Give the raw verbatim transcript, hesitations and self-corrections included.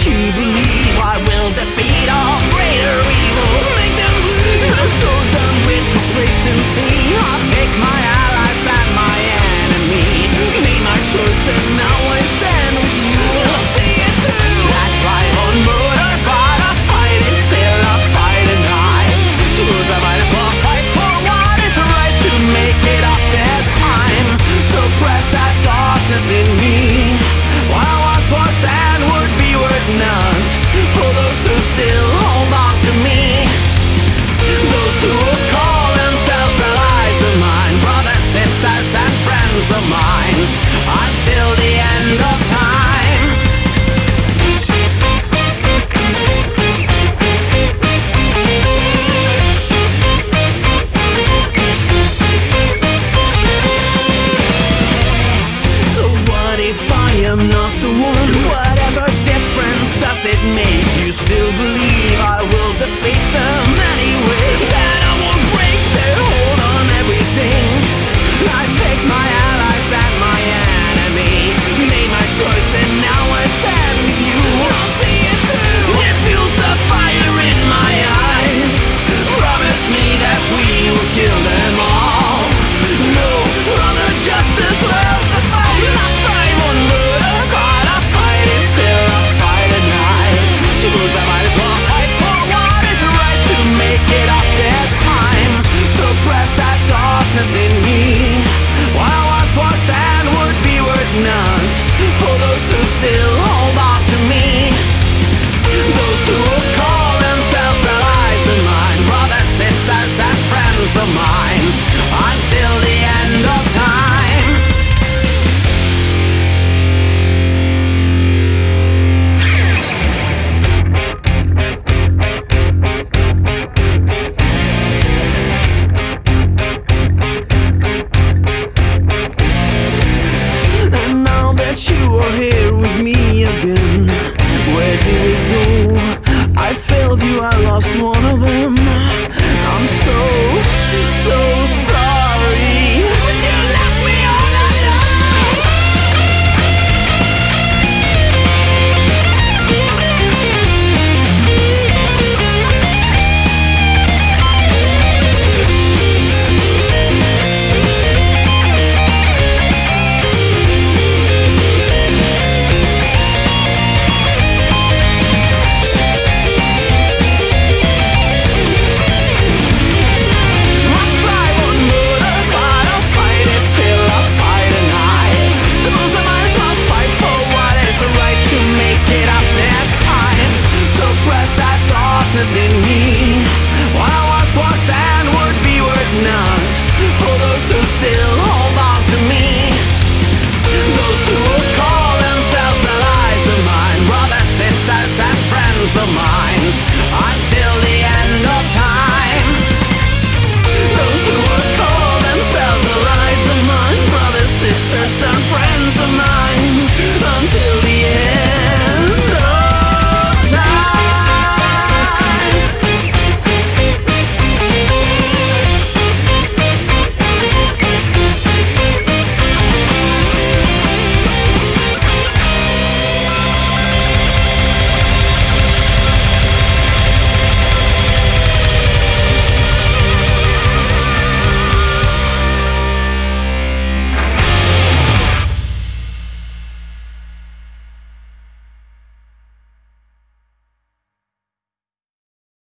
you believe I will defeat all greater evil. Make them believe I'm so done with complacency. I'll pick my allies and my enemy. Made my choice and now I stand with you. I'll see it through. I drive on motor, but I'm fighting still. I'm fighting high. Choose I might as well fight for what is right to make it up this time. Suppress that darkness in me. What I once was and would be worth not. For those who still hold on to me, those who would call themselves allies of mine, brothers, sisters and friends of mine, until the end of time. So what if I am not the one? Whatever difference does it make? You still believe I will defeat them anyway? That I won't break their hold on everything. I picked my allies and my enemy. Made my choice and now I stand with you. I'll see it through. It fuels the fire in my eyes. Promise me that we will kill them all. No other justice will suffice. I thrive on murder, but I'm fighting still. I'm fighting high. Choose I might as well fight for what is right to make it up this time. Suppress that darkness in me. What I once was and would be worth not. For those who still hold on to me, those who would call themselves allies of mine, brothers, sisters and friends of mine, until the end of time. And now that you are here with me again, where did we go? I failed you, I lost one of them. I'm so, so sorry. But you left me all alone. In